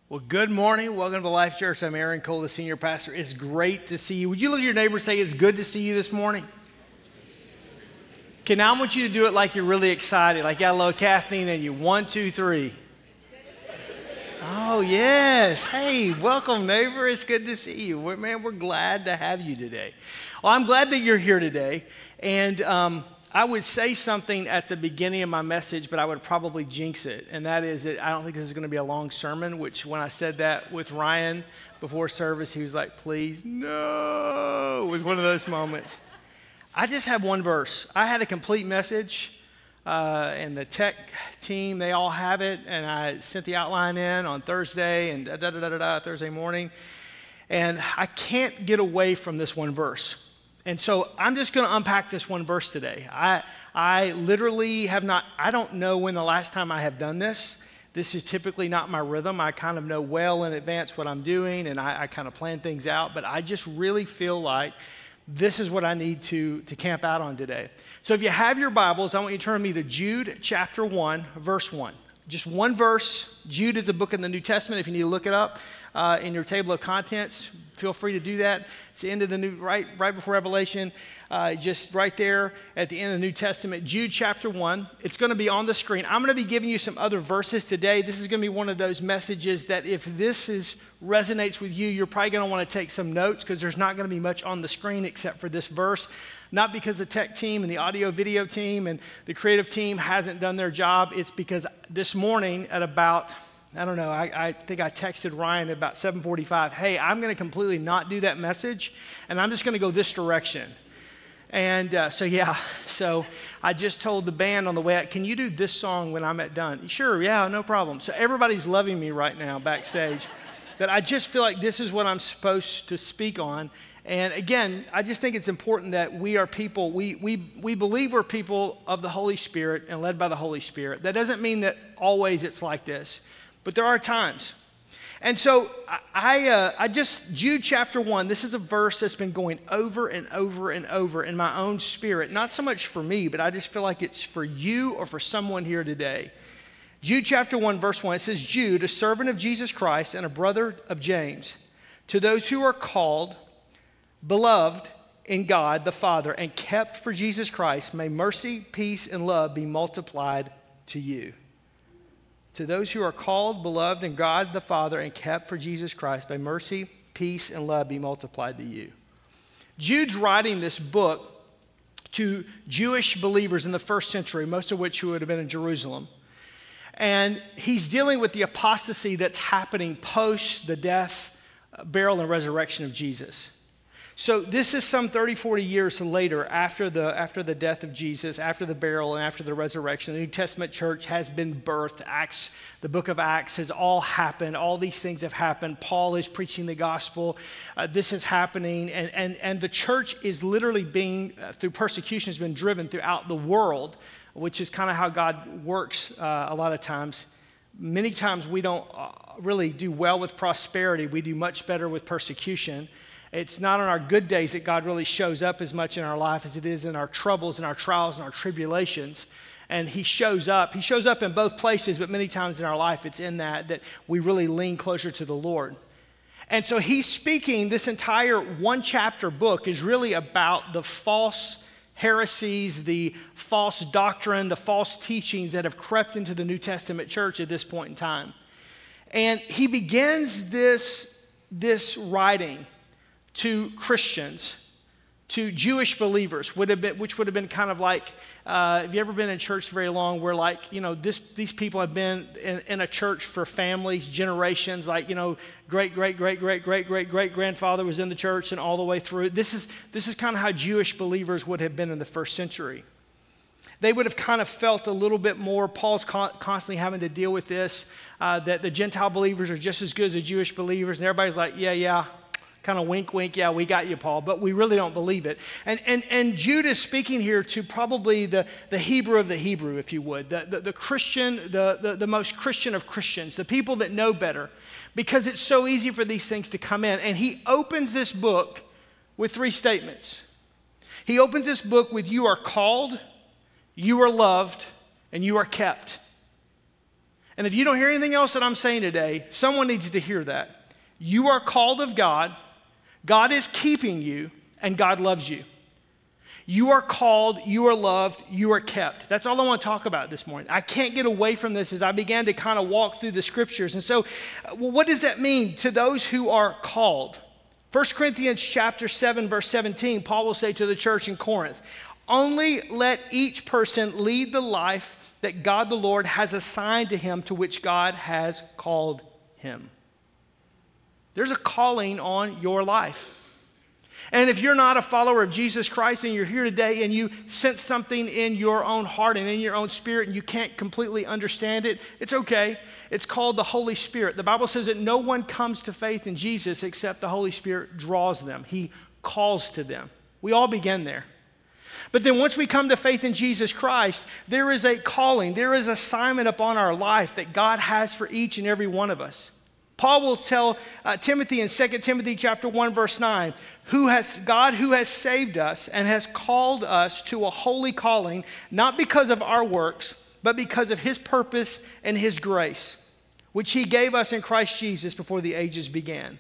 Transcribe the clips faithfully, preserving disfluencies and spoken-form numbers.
Well, good morning. Welcome to Life Church. I'm Aaron Cole, the senior pastor. It's great to see you. Would you look at your neighbor and say, it's good to see you this morning? Okay, now I want you to do it like you're really excited, like you got a little caffeine in you. One, two, three. Oh, yes. Hey, welcome, neighbor. It's good to see you. We're, man, we're glad to have you today. Well, I'm glad that you're here today. And um, I would say something at the beginning of my message, but I would probably jinx it. And that is that I don't think this is going to be a long sermon, which when I said that with Ryan before service, he was like, please, no. It was one of those moments. I just have one verse. I had a complete message, uh, and the tech team, they all have it. And I sent the outline in on Thursday and da da da da da Thursday morning. And I can't get away from this one verse. And so I'm just going to unpack this one verse today. I I literally have not, I don't know when the last time I have done this. This is typically not my rhythm. I kind of know well in advance what I'm doing, and I, I kind of plan things out. But I just really feel like this is what I need to, to camp out on today. So if you have your Bibles, I want you to turn me to Jude chapter one, verse one. Just one verse. Jude is a book in the New Testament. If you need to look it up uh, in your table of contents, feel free to do that. It's the end of the new, right, right before Revelation, uh, just right there at the end of the New Testament. Jude chapter one. It's going to be on the screen. I'm going to be giving you some other verses today. This is going to be one of those messages that if this is resonates with you, you're probably going to want to take some notes because there's not going to be much on the screen except for this verse. Not because the tech team and the audio video team and the creative team hasn't done their job. It's because this morning at about, I don't know, I, I think I texted Ryan at about seven forty-five, hey, I'm going to completely not do that message, and I'm just going to go this direction. And uh, so, yeah, so I just told the band on the way out, can you do this song when I'm at done? Sure, yeah, no problem. So everybody's loving me right now backstage. That I just feel like this is what I'm supposed to speak on. And again, I just think it's important that we are people, we we we believe we're people of the Holy Spirit and led by the Holy Spirit. That doesn't mean that always it's like this, but there are times. And so I I, uh, I just, Jude chapter one, this is a verse that's been going over and over and over in my own spirit. Not so much for me, but I just feel like it's for you or for someone here today. Jude chapter one, verse one, it says, Jude, a servant of Jesus Christ and a brother of James, to those who are called, beloved in God the Father, and kept for Jesus Christ, may mercy, peace, and love be multiplied to you. To those who are called, beloved in God the Father, and kept for Jesus Christ, may mercy, peace, and love be multiplied to you. Jude's writing this book to Jewish believers in the first century, most of which who would have been in Jerusalem. And he's dealing with the apostasy that's happening post the death, burial, and resurrection of Jesus. So this is some thirty, forty years later after the, after the death of Jesus, after the burial, and after the resurrection. The New Testament church has been birthed. Acts, the book of Acts has all happened. All these things have happened. Paul is preaching the gospel. Uh, this is happening. And, and, and the church is literally being, uh, through persecution, has been driven throughout the world, which is kind of how God works uh, a lot of times. Many times we don't uh, really do well with prosperity. We do much better with persecution. It's not on our good days that God really shows up as much in our life as it is in our troubles and our trials and our tribulations. And he shows up. He shows up in both places, but many times in our life it's in that that we really lean closer to the Lord. And so he's speaking, this entire one chapter book is really about the false heresies, the false doctrine, the false teachings that have crept into the New Testament church at this point in time. And he begins this, this writing to Christians, to Jewish believers, would have been, which would have been kind of like, uh, have you ever been in church very long where like, you know, this, these people have been in, in a church for families, generations, like, you know, great, great, great, great, great, great, great grandfather was in the church and all the way through. This is, this is kind of how Jewish believers would have been in the first century. They would have kind of felt a little bit more, Paul's constantly having to deal with this, uh, that the Gentile believers are just as good as the Jewish believers. And everybody's like, yeah, yeah. Kind of wink, wink, yeah, we got you, Paul, but we really don't believe it. And and and Jude is speaking here to probably the, the Hebrew of the Hebrew, if you would, the, the, the Christian, the, the, the most Christian of Christians, the people that know better, because it's so easy for these things to come in. And he opens this book with three statements. He opens this book with, you are called, you are loved, and you are kept. And if you don't hear anything else that I'm saying today, someone needs to hear that. You are called of God, God is keeping you, and God loves you. You are called, you are loved, you are kept. That's all I want to talk about this morning. I can't get away from this as I began to kind of walk through the scriptures. And so, well, what does that mean to those who are called? First Corinthians chapter seven, verse seventeen, Paul will say to the church in Corinth, only let each person lead the life that God the Lord has assigned to him, to which God has called him. There's a calling on your life. And if you're not a follower of Jesus Christ and you're here today and you sense something in your own heart and in your own spirit and you can't completely understand it, it's okay. It's called the Holy Spirit. The Bible says that no one comes to faith in Jesus except the Holy Spirit draws them. He calls to them. We all begin there. But then once we come to faith in Jesus Christ, there is a calling, there is assignment upon our life that God has for each and every one of us. Paul will tell uh, Timothy in Second Timothy chapter one, verse nine, who has, God who has saved us and has called us to a holy calling, not because of our works, but because of his purpose and his grace, which he gave us in Christ Jesus before the ages began.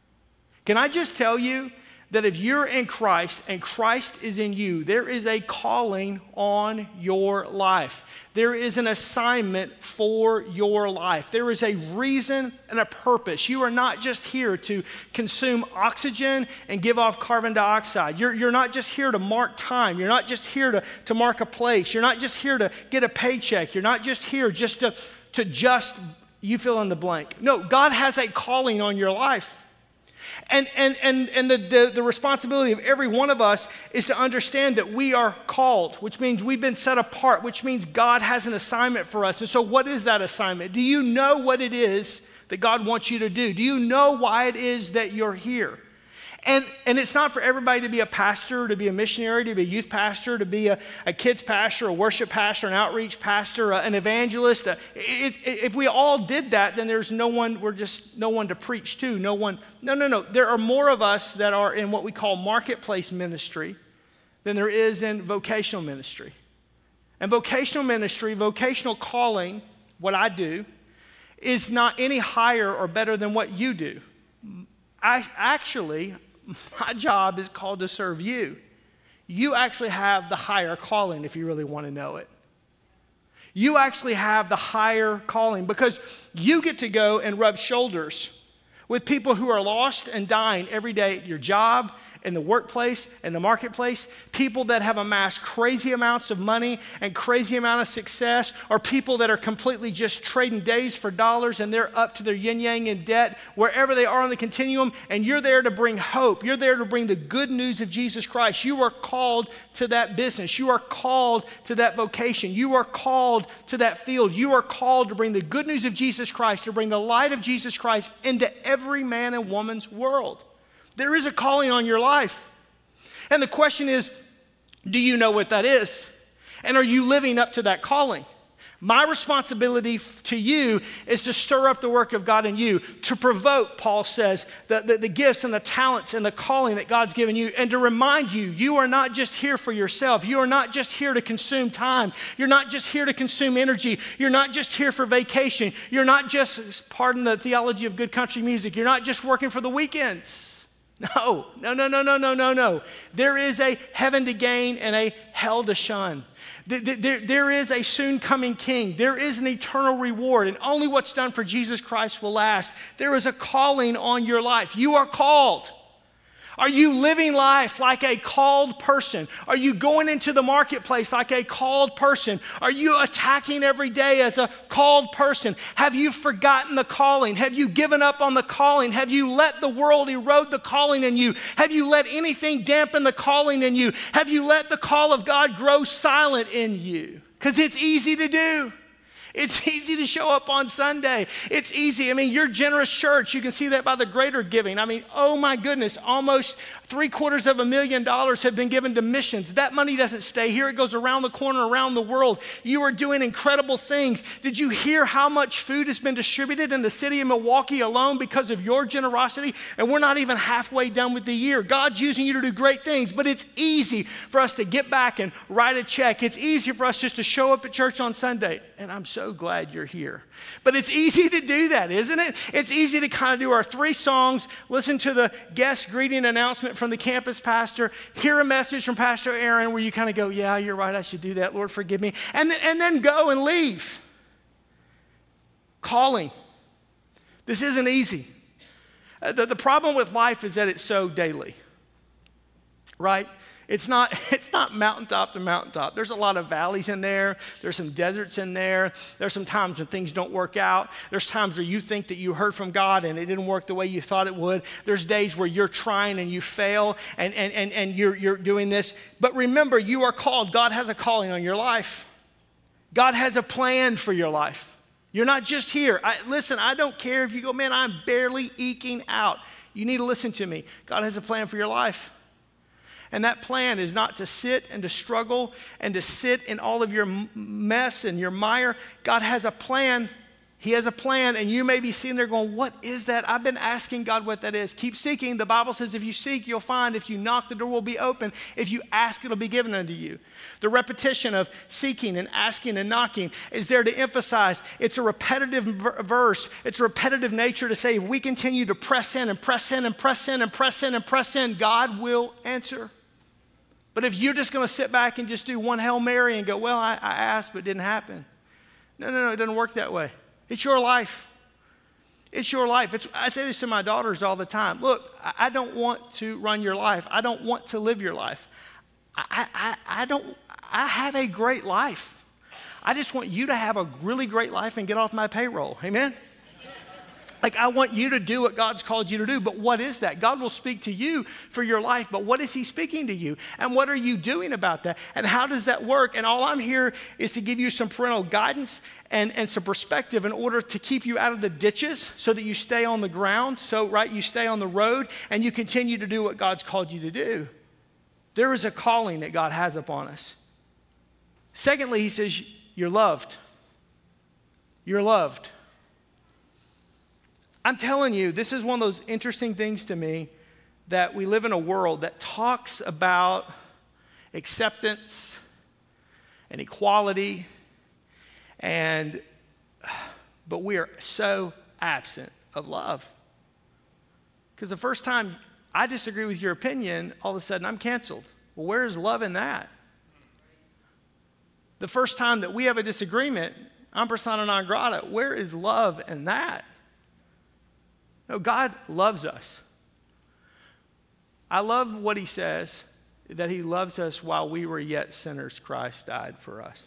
Can I just tell you that if you're in Christ and Christ is in you, there is a calling on your life. There is an assignment for your life. There is a reason and a purpose. You are not just here to consume oxygen and give off carbon dioxide. You're, you're not just here to mark time. You're not just here to, to mark a place. You're not just here to get a paycheck. You're not just here just to, to just, you fill in the blank. No, God has a calling on your life. And, and, and, and the, the, the responsibility of every one of us is to understand that we are called, which means we've been set apart, which means God has an assignment for us. And so what is that assignment? Do you know what it is that God wants you to do? Do you know why it is that you're here? And, and it's not for everybody to be a pastor, to be a missionary, to be a youth pastor, to be a, a kids pastor, a worship pastor, an outreach pastor, a, an evangelist. A, it, it, if we all did that, then there's no one, we're just no one to preach to, no one. No, no, no. There are more of us that are in what we call marketplace ministry than there is in vocational ministry. And vocational ministry, vocational calling, what I do, is not any higher or better than what you do. I actually... My job is called to serve you. You actually have the higher calling if you really want to know it. You actually have the higher calling because you get to go and rub shoulders with people who are lost and dying every day at your job, in the workplace, in the marketplace, people that have amassed crazy amounts of money and crazy amount of success, or people that are completely just trading days for dollars and they're up to their yin-yang in debt, wherever they are on the continuum, and you're there to bring hope. You're there to bring the good news of Jesus Christ. You are called to that business. You are called to that vocation. You are called to that field. You are called to bring the good news of Jesus Christ, to bring the light of Jesus Christ into every man and woman's world. There is a calling on your life. And the question is, do you know what that is? And are you living up to that calling? My responsibility to you is to stir up the work of God in you, to provoke, Paul says, the, the, the gifts and the talents and the calling that God's given you, and to remind you, you are not just here for yourself. You are not just here to consume time. You're not just here to consume energy. You're not just here for vacation. You're not just, pardon the theology of good country music, you're not just working for the weekends. No, no, no, no, no, no, no, no. There is a heaven to gain and a hell to shun. There, there, there is a soon coming king. There is an eternal reward, and only what's done for Jesus Christ will last. There is a calling on your life. You are called. Are you living life like a called person? Are you going into the marketplace like a called person? Are you attacking every day as a called person? Have you forgotten the calling? Have you given up on the calling? Have you let the world erode the calling in you? Have you let anything dampen the calling in you? Have you let the call of God grow silent in you? Because it's easy to do. It's easy to show up on Sunday. It's easy. I mean, your generous church, you can see that by the greater giving. I mean, oh my goodness, almost three quarters of a million dollars have been given to missions. That money doesn't stay here. It goes around the corner, around the world. You are doing incredible things. Did you hear how much food has been distributed in the city of Milwaukee alone because of your generosity? And we're not even halfway done with the year. God's using you to do great things, but it's easy for us to get back and write a check. It's easy for us just to show up at church on Sunday. And I'm so so glad you're here. But it's easy to do that, isn't it? It's easy to kind of do our three songs, listen to the guest greeting announcement from the campus pastor, hear a message from Pastor Aaron where you kind of go, yeah, you're right, I should do that, Lord, forgive me, and then, and then go and leave. Calling. This isn't easy. Uh, the, the problem with life is that it's so daily, right? It's not, it's not mountaintop to mountaintop. There's a lot of valleys in there. There's some deserts in there. There's some times when things don't work out. There's times where you think that you heard from God and it didn't work the way you thought it would. There's days where you're trying and you fail and, and, and, and you're, you're doing this. But remember, you are called. God has a calling on your life. God has a plan for your life. You're not just here. I, listen, I don't care if you go, man, I'm barely eking out. You need to listen to me. God has a plan for your life. And that plan is not to sit and to struggle and to sit in all of your mess and your mire. God has a plan. He has a plan, and you may be sitting there going, what is that? I've been asking God what that is. Keep seeking. The Bible says if you seek, you'll find. If you knock, the door will be open. If you ask, it'll be given unto you. The repetition of seeking and asking and knocking is there to emphasize it's a repetitive verse. It's a repetitive nature to say if we continue to press in and press in and press in and press in and press in, God will answer. But if you're just going to sit back and just do one Hail Mary and go, well, I, I asked, but it didn't happen. No, no, no, it doesn't work that way. It's your life. It's your life. It's, I say this to my daughters all the time. Look, I, I don't want to run your life. I don't want to live your life. I, I, I don't, I have a great life. I just want you to have a really great life and get off my payroll. Amen? Like, I want you to do what God's called you to do, but what is that? God will speak to you for your life, but what is he speaking to you? And what are you doing about that? And how does that work? And all I'm here is to give you some parental guidance and, and some perspective in order to keep you out of the ditches so that you stay on the ground, so, right, you stay on the road and you continue to do what God's called you to do. There is a calling that God has upon us. Secondly, he says, you're loved. You're loved. I'm telling you, this is one of those interesting things to me that we live in a world that talks about acceptance and equality, and but we are so absent of love. Because the first time I disagree with your opinion, all of a sudden I'm canceled. Well, where is love in that? The first time that we have a disagreement, I'm persona non grata. Where is love in that? No, God loves us. I love what he says, that he loves us while we were yet sinners, Christ died for us.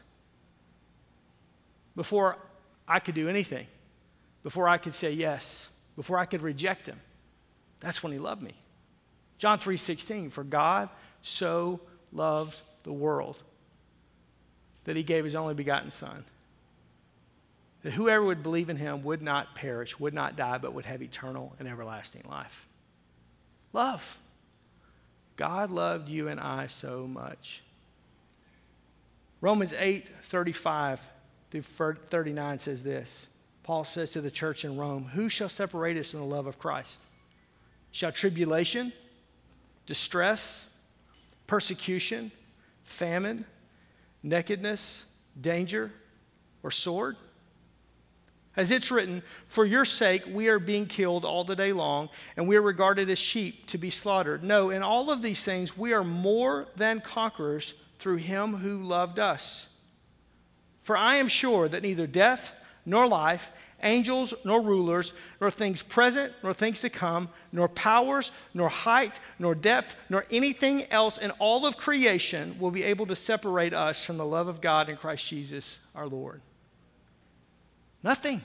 Before I could do anything, before I could say yes, before I could reject him, that's when he loved me. John three sixteen, for God so loved the world that he gave his only begotten son, that whoever would believe in him would not perish, would not die, but would have eternal and everlasting life. Love. God loved you and I so much. Romans eight thirty-five through thirty-nine says this. Paul says to the church in Rome, who shall separate us from the love of Christ? Shall tribulation, distress, persecution, famine, nakedness, danger, or sword? As it's written, for your sake we are being killed all the day long, and we are regarded as sheep to be slaughtered. No, in all of these things we are more than conquerors through him who loved us. For I am sure that neither death nor life, angels nor rulers, nor things present nor things to come, nor powers, nor height, nor depth, nor anything else in all of creation will be able to separate us from the love of God in Christ Jesus our Lord. Nothing.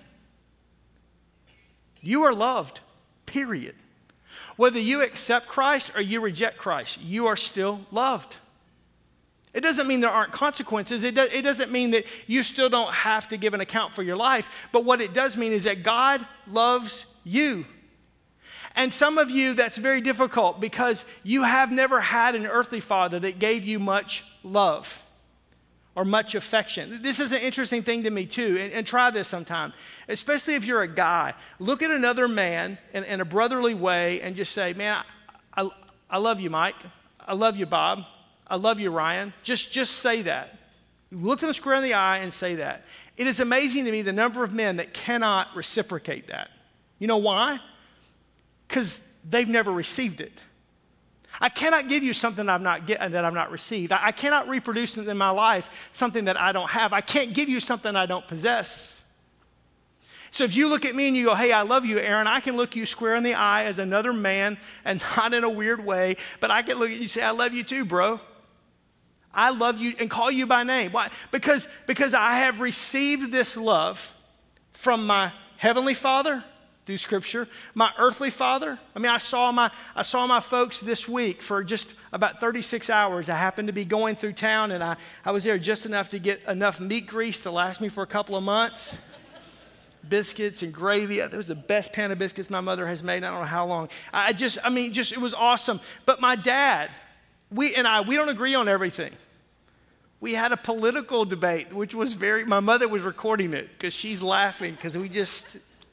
You are loved, period. Whether you accept Christ or you reject Christ, you are still loved. It doesn't mean there aren't consequences. It, do, it doesn't mean that you still don't have to give an account for your life. But what it does mean is that God loves you. And some of you, that's very difficult because you have never had an earthly father that gave you much love or much affection. This is an interesting thing to me too, and, and try this sometime, especially if you're a guy. Look at another man in, in a brotherly way and just say, man, I, I, I love you, Mike. I love you, Bob. I love you, Ryan. Just, just say that. look them square in the eye and say that. It is amazing to me the number of men that cannot reciprocate that. You know why? Because they've never received it. I cannot give you something I've not get, that I've not received. I, I cannot reproduce in my life something that I don't have. I can't give you something I don't possess. So if you look at me and you go, hey, I love you, Aaron, I can look you square in the eye as another man, and not in a weird way, but I can look at you and say, I love you too, bro. I love you and call you by name. Why? Because, because I have received this love from my heavenly Father through Scripture, my earthly father. I mean, I saw my I saw my folks this week for just about thirty-six hours. I happened to be going through town, and I, I was there just enough to get enough meat grease to last me for a couple of months. Biscuits and gravy. That was the best pan of biscuits my mother has made. I don't know how long. I just, I mean, just it was awesome. But my dad, we and I, we don't agree on everything. We had a political debate, which was very, my mother was recording it because she's laughing because we just,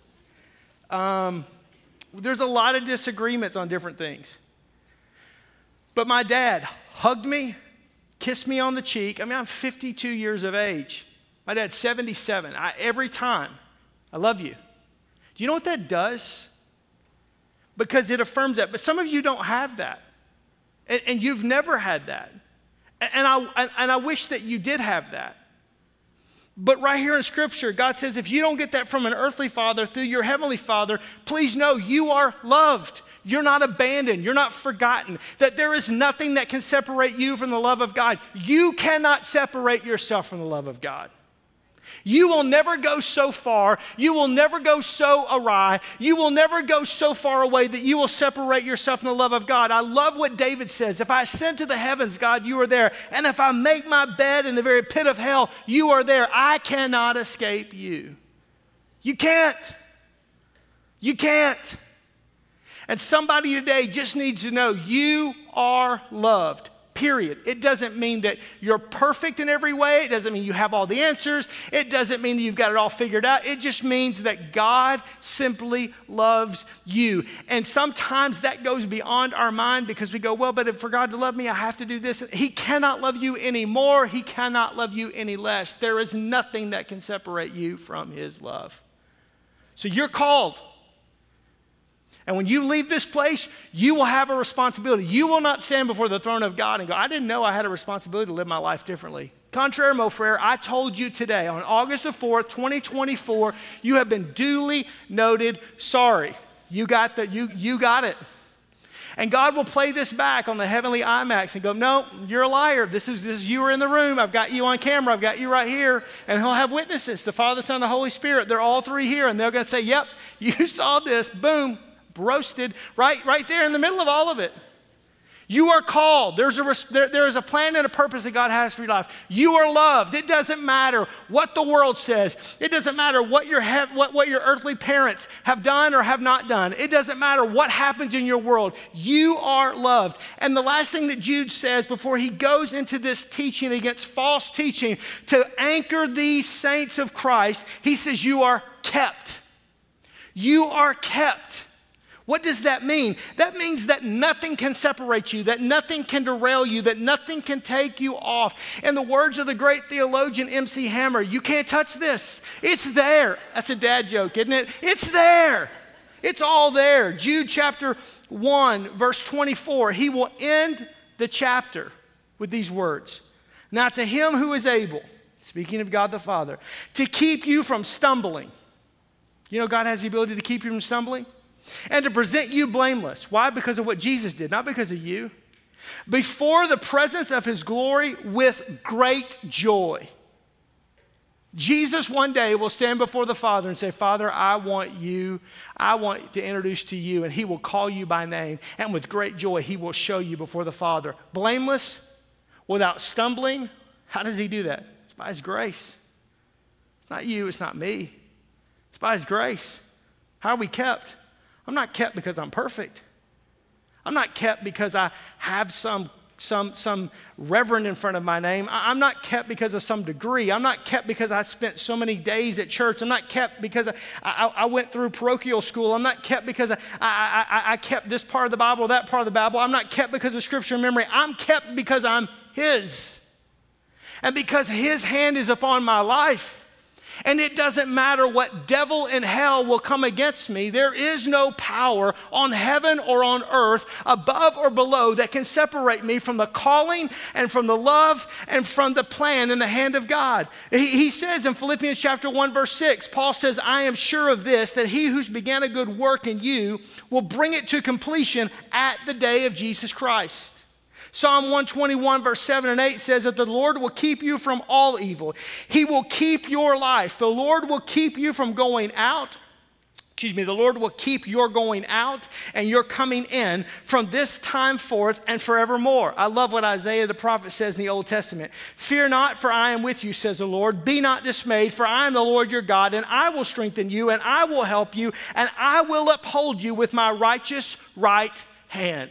um, there's a lot of disagreements on different things. But my dad hugged me, kissed me on the cheek. I mean, I'm fifty-two years of age. My dad's seventy-seven. I, every time, I love you. Do you know what that does? Because it affirms that. But some of you don't have that. And, and you've never had that. And, and, I, and I wish that you did have that. But right here in Scripture, God says, if you don't get that from an earthly father through your heavenly Father, please know you are loved. You're not abandoned. You're not forgotten. That there is nothing that can separate you from the love of God. You cannot separate yourself from the love of God. You will never go so far. You will never go so awry. You will never go so far away that you will separate yourself from the love of God. I love what David says. If I ascend to the heavens, God, you are there. And if I make my bed in the very pit of hell, you are there. I cannot escape you. You can't. You can't. And somebody today just needs to know you are loved. Period. It doesn't mean that you're perfect in every way. It doesn't mean you have all the answers. It doesn't mean you've got it all figured out. It just means that God simply loves you. And sometimes that goes beyond our mind because we go, well, but for God to love me, I have to do this. He cannot love you any more. He cannot love you any less. There is nothing that can separate you from his love. So you're called. And when you leave this place, you will have a responsibility. You will not stand before the throne of God and go, I didn't know I had a responsibility to live my life differently. Contraire, mon frere, I told you today on August the fourth, twenty twenty-four, you have been duly noted sorry. You got the, you, you got it. And God will play this back on the heavenly IMAX and go, no, you're a liar. This is, this is you were in the room. I've got you on camera. I've got you right here. And he'll have witnesses, the Father, the Son, and the Holy Spirit. They're all three here. And they're going to say, yep, you saw this. Boom. Roasted right, right there in the middle of all of it. You are called. There's a, there, there is a plan and a purpose that God has for your life. You are loved. It doesn't matter what the world says. It doesn't matter what your, he, what, what your earthly parents have done or have not done. It doesn't matter what happens in your world. You are loved. And the last thing that Jude says before he goes into this teaching against false teaching to anchor these saints of Christ, he says you are kept. You are kept. What does that mean? That means that nothing can separate you, that nothing can derail you, that nothing can take you off. In the words of the great theologian M C Hammer, you can't touch this. It's there. That's a dad joke, isn't it? It's there. It's all there. Jude chapter one, verse twenty-four, he will end the chapter with these words. Now to him who is able, speaking of God the Father, to keep you from stumbling. You know God has the ability to keep you from stumbling? And to present you blameless. Why? Because of what Jesus did, not because of you. Before the presence of his glory with great joy. Jesus one day will stand before the Father and say, Father, I want you, I want to introduce to you, and he will call you by name. And with great joy, he will show you before the Father. Blameless, without stumbling. How does he do that? It's by his grace. It's not you, it's not me. It's by his grace. How are we kept? I'm not kept because I'm perfect. I'm not kept because I have some, some, some reverend in front of my name. I'm not kept because of some degree. I'm not kept because I spent so many days at church. I'm not kept because I, I, I went through parochial school. I'm not kept because I, I, I, I kept this part of the Bible or that part of the Bible. I'm not kept because of scripture memory. I'm kept because I'm his. And because his hand is upon my life, and it doesn't matter what devil in hell will come against me, there is no power on heaven or on earth, above or below, that can separate me from the calling and from the love and from the plan in the hand of God. He, he says in Philippians chapter one, verse six, Paul says, I am sure of this, that he who's began a good work in you will bring it to completion at the day of Jesus Christ. Psalm one twenty-one, verse seven and eight says that the Lord will keep you from all evil. He will keep your life. The Lord will keep you from going out. Excuse me, the Lord will keep your going out and your coming in from this time forth and forevermore. I love what Isaiah the prophet says in the Old Testament. Fear not, for I am with you, says the Lord. Be not dismayed, for I am the Lord your God, and I will strengthen you, and I will help you, and I will uphold you with my righteous right hand.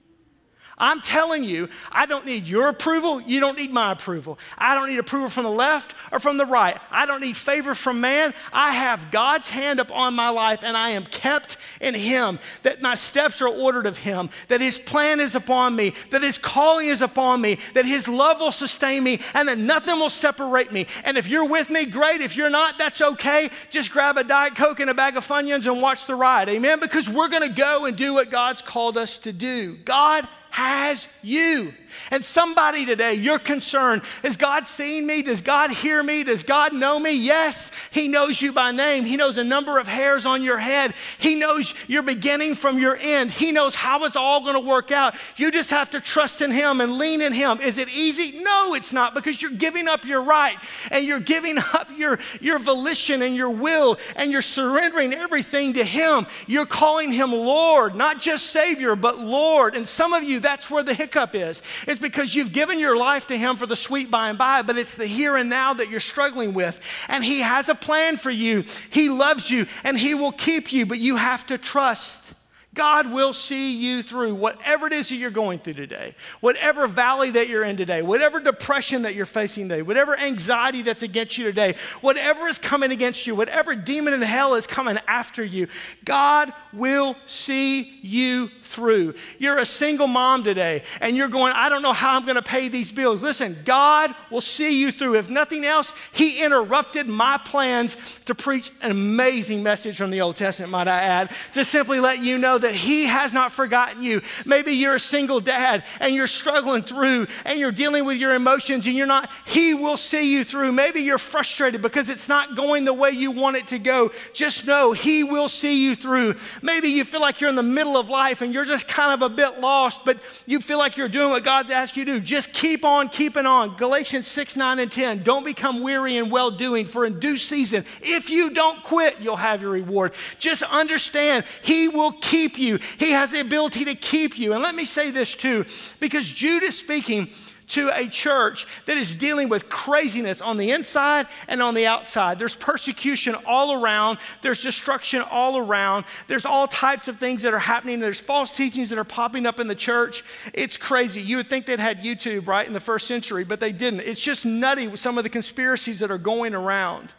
I'm telling you, I don't need your approval. You don't need my approval. I don't need approval from the left or from the right. I don't need favor from man. I have God's hand upon my life, and I am kept in him, that my steps are ordered of him, that his plan is upon me, that his calling is upon me, that his love will sustain me, and that nothing will separate me. And if you're with me, great. If you're not, that's okay. Just grab a Diet Coke and a bag of Funyuns and watch the ride. Amen? Because we're going to go and do what God's called us to do. God has you. And somebody today, you're concerned, is God seeing me? Does God hear me? Does God know me? Yes, he knows you by name. He knows a number of hairs on your head. He knows your beginning from your end. He knows how it's all going to work out. You just have to trust in him and lean in him. Is it easy? No, it's not, because you're giving up your right, and you're giving up your, your volition and your will, and you're surrendering everything to him. You're calling him Lord, not just Savior, but Lord. And some of you, that's where the hiccup is. It's because you've given your life to him for the sweet by and by, but it's the here and now that you're struggling with. And he has a plan for you. He loves you, and he will keep you, but you have to trust. God will see you through whatever it is that you're going through today, whatever valley that you're in today, whatever depression that you're facing today, whatever anxiety that's against you today, whatever is coming against you, whatever demon in hell is coming after you, God will see you through. You're a single mom today, and you're going, I don't know how I'm going to pay these bills. Listen, God will see you through. If nothing else, he interrupted my plans to preach an amazing message from the Old Testament, might I add, to simply let you know that he has not forgotten you. Maybe you're a single dad, and you're struggling through, and you're dealing with your emotions, and you're not, he will see you through. Maybe you're frustrated because it's not going the way you want it to go. Just know he will see you through. Maybe you feel like you're in the middle of life, and you're just kind of a bit lost, but you feel like you're doing what God's asked you to do. Just keep on keeping on. Galatians six, nine, and ten. Don't become weary in well-doing, for in due season, if you don't quit, you'll have your reward. Just understand, he will keep you. He has the ability to keep you. And let me say this too, because Jude is speaking to a church that is dealing with craziness on the inside and on the outside. There's persecution all around. There's destruction all around. There's all types of things that are happening. There's false teachings that are popping up in the church. It's crazy. You would think they'd had YouTube, right, in the first century, but they didn't. It's just nutty with some of the conspiracies that are going around.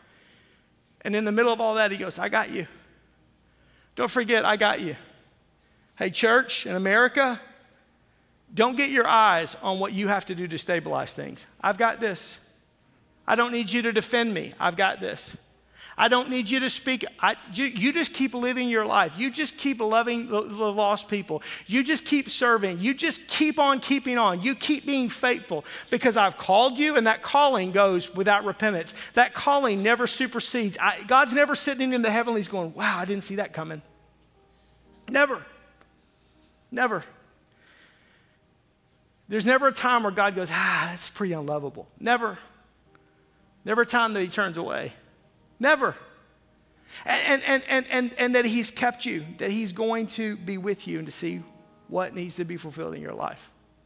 And in the middle of all that, he goes, I got you. Don't forget, I got you. Hey, church in America, don't get your eyes on what you have to do to stabilize things. I've got this. I don't need you to defend me. I've got this. I don't need you to speak. I, you, you just keep living your life. You just keep loving the, the lost people. You just keep serving. You just keep on keeping on. You keep being faithful, because I've called you, and that calling goes without repentance. That calling never supersedes. I, God's never sitting in the heavenlies going, wow, I didn't see that coming. Never. Never. There's never a time where God goes, ah, that's pretty unlovable. Never. Never a time that he turns away. Never. And, and, and, and, and that he's kept you, that he's going to be with you and to see what needs to be fulfilled in your life.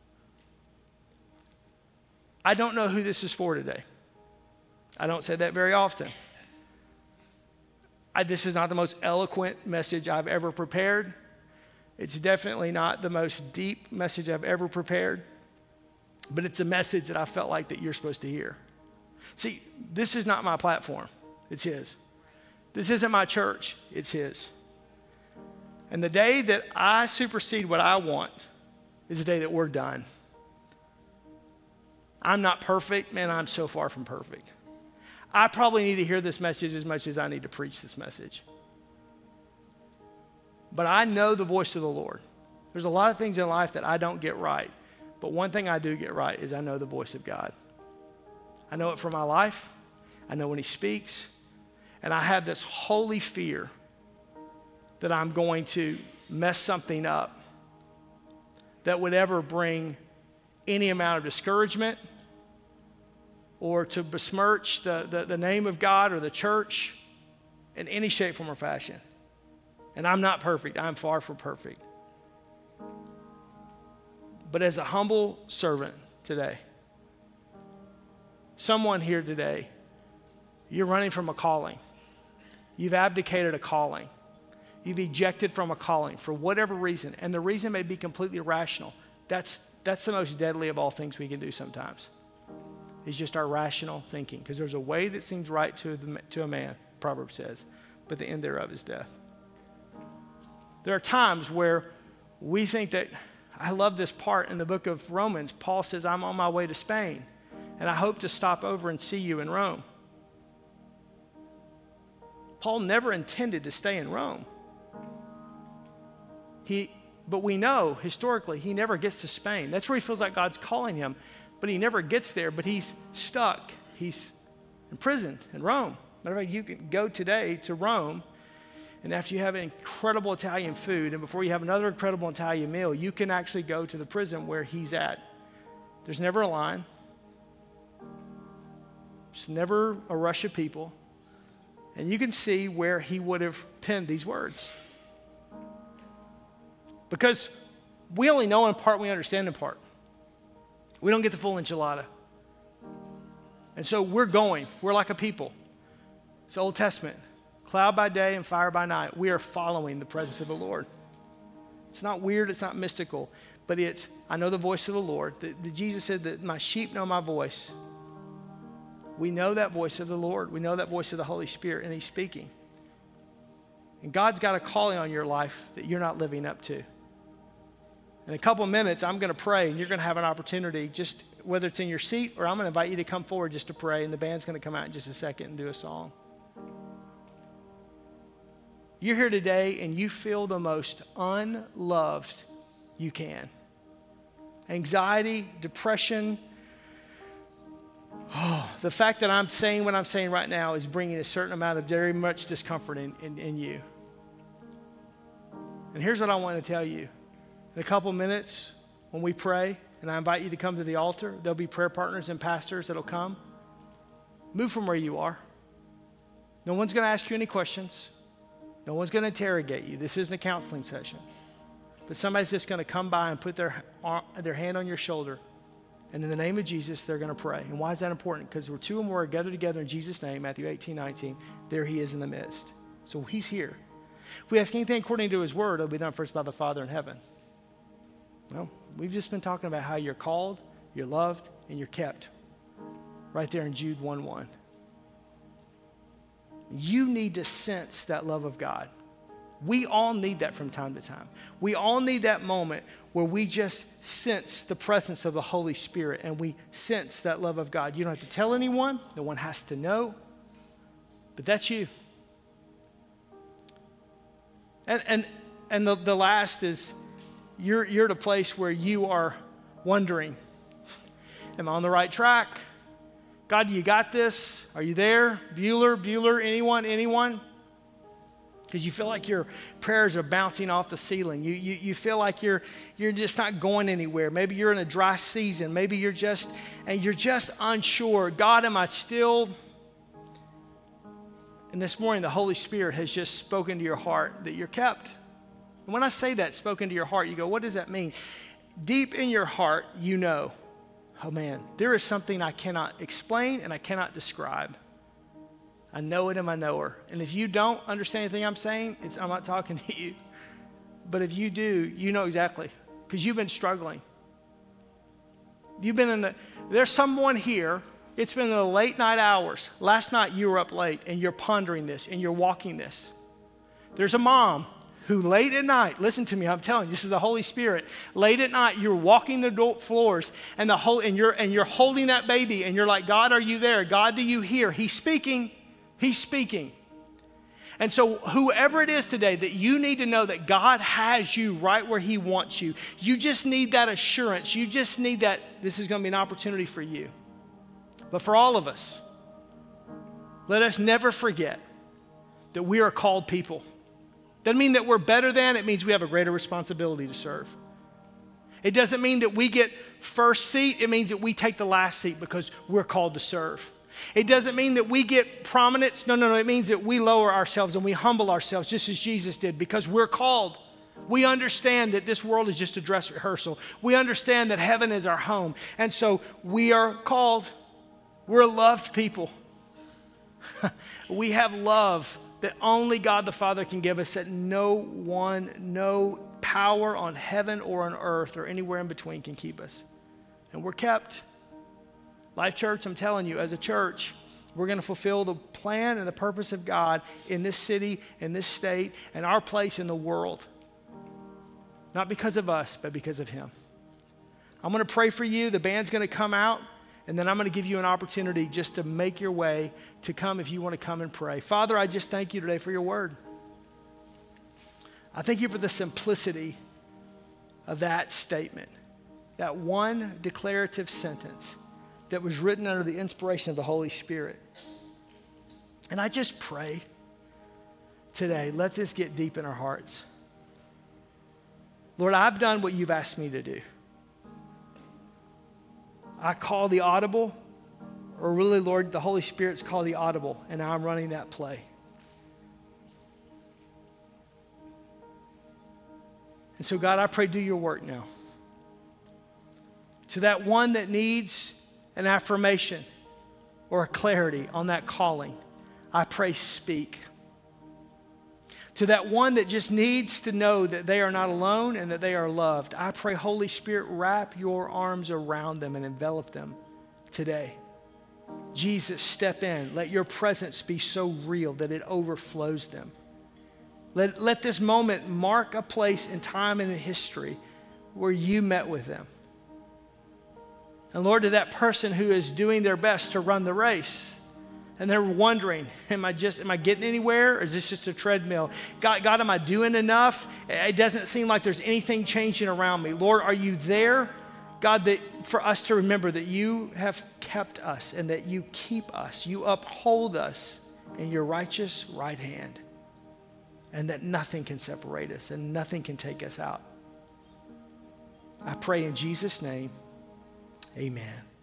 I don't know who this is for today. I don't say that very often. I, this is not the most eloquent message I've ever prepared. It's definitely not the most deep message I've ever prepared. But it's a message that I felt like that you're supposed to hear. See, this is not my platform. It's his. This isn't my church. It's his. And the day that I supersede what I want is the day that we're done. I'm not perfect. Man, I'm so far from perfect. I probably need to hear this message as much as I need to preach this message. But I know the voice of the Lord. There's a lot of things in life that I don't get right. But one thing I do get right is I know the voice of God. I know it from my life. I know when he speaks. And I have this holy fear that I'm going to mess something up that would ever bring any amount of discouragement or to besmirch the, the, the name of God or the church in any shape, form, or fashion. And I'm not perfect. I'm far from perfect. But as a humble servant today, someone here today, you're running from a calling. You've abdicated a calling. You've ejected from a calling for whatever reason. And the reason may be completely rational. That's, that's the most deadly of all things we can do sometimes. It's just our rational thinking. Because there's a way that seems right to, the, to a man, Proverbs says, but the end thereof is death. There are times where we think that, I love this part in the book of Romans. Paul says, I'm on my way to Spain, and I hope to stop over and see you in Rome. Paul never intended to stay in Rome. He, but we know, historically, he never gets to Spain. That's where he feels like God's calling him, but he never gets there, but he's stuck. He's imprisoned in Rome. Matter of fact, you can go today to Rome, and after you have an incredible Italian food, and before you have another incredible Italian meal, you can actually go to the prison where he's at. There's never a line. There's never a rush of people. And you can see where he would have penned these words. Because we only know in part, we understand in part. We don't get the full enchilada. And so we're going. We're like a people. It's Old Testament. Cloud by day and fire by night. We are following the presence of the Lord. It's not weird. It's not mystical. But it's, I know the voice of the Lord. The, the Jesus said that my sheep know my voice. We know that voice of the Lord. We know that voice of the Holy Spirit, and he's speaking. And God's got a calling on your life that you're not living up to. In a couple of minutes, I'm going to pray, and you're going to have an opportunity, just whether it's in your seat or I'm going to invite you to come forward just to pray, and the band's going to come out in just a second and do a song. You're here today, and you feel the most unloved you can. Anxiety, depression. Oh, the fact that I'm saying what I'm saying right now is bringing a certain amount of very much discomfort in, in, in you. And here's what I want to tell you. In a couple minutes, when we pray, and I invite you to come to the altar, there'll be prayer partners and pastors that'll come. Move from where you are. No one's going to ask you any questions. No one's going to interrogate you. This isn't a counseling session. But somebody's just going to come by and put their, their hand on your shoulder. And in the name of Jesus, they're going to pray. And why is that important? Because where two or more are gathered together in Jesus' name, Matthew eighteen, nineteen, there he is in the midst. So he's here. If we ask anything according to his word, it'll be done first by the Father in heaven. Well, we've just been talking about how you're called, you're loved, and you're kept. Right there in Jude one one. You need to sense that love of God. We all need that from time to time. We all need that moment where we just sense the presence of the Holy Spirit and we sense that love of God. You don't have to tell anyone. No one has to know. But that's you. And and and the, the last is you're you're at a place where you are wondering, am I on the right track? God, you got this? Are you there? Bueller, Bueller, anyone, anyone? Because you feel like your prayers are bouncing off the ceiling. You, you, you feel like you're, you're just not going anywhere. Maybe you're in a dry season. Maybe you're just, and you're just unsure. God, am I still? And this morning, the Holy Spirit has just spoken to your heart that you're kept. And when I say that, spoken to your heart, you go, what does that mean? Deep in your heart, you know, oh man, there is something I cannot explain and I cannot describe. I know it and I know her. And if you don't understand anything I'm saying, it's, I'm not talking to you. But if you do, you know exactly, because you've been struggling. You've been in the, there's someone here, it's been in the late night hours. Last night you were up late and you're pondering this and you're walking this. There's a mom who late at night, listen to me, I'm telling you, this is the Holy Spirit. Late at night, you're walking the door floors and the whole, and you're and you're holding that baby, and you're like, God, are you there? God, do you hear? He's speaking. He's speaking. And so whoever it is today that you need to know that God has you right where he wants you, you just need that assurance. You just need that this is going to be an opportunity for you. But for all of us, let us never forget that we are called people. Doesn't mean that we're better than, it means we have a greater responsibility to serve. It doesn't mean that we get first seat, it means that we take the last seat because we're called to serve. It doesn't mean that we get prominence. No, no, no. It means that we lower ourselves and we humble ourselves just as Jesus did because we're called. We understand that this world is just a dress rehearsal. We understand that heaven is our home. And so we are called. We're loved people. We have love that only God the Father can give us, that no one, no power on heaven or on earth or anywhere in between can keep us. And we're kept. Life Church, I'm telling you, as a church, we're going to fulfill the plan and the purpose of God in this city, in this state, and our place in the world. Not because of us, but because of him. I'm going to pray for you. The band's going to come out, and then I'm going to give you an opportunity just to make your way to come if you want to come and pray. Father, I just thank you today for your word. I thank you for the simplicity of that statement, that one declarative sentence that was written under the inspiration of the Holy Spirit. And I just pray today, let this get deep in our hearts. Lord, I've done what you've asked me to do. I call the audible, or really, Lord, the Holy Spirit's called the audible, and now I'm running that play. And so, God, I pray, do your work now. To that one that needs an affirmation or a clarity on that calling, I pray, speak. To that one that just needs to know that they are not alone and that they are loved, I pray, Holy Spirit, wrap your arms around them and envelop them today. Jesus, step in. Let your presence be so real that it overflows them. Let, let this moment mark a place in time and in history where you met with them. And Lord, to that person who is doing their best to run the race, and they're wondering, am I just, am I getting anywhere, or is this just a treadmill? God, God, am I doing enough? It doesn't seem like there's anything changing around me. Lord, are you there? God, that for us to remember that you have kept us and that you keep us, you uphold us in your righteous right hand, and that nothing can separate us and nothing can take us out. I pray in Jesus' name, amen.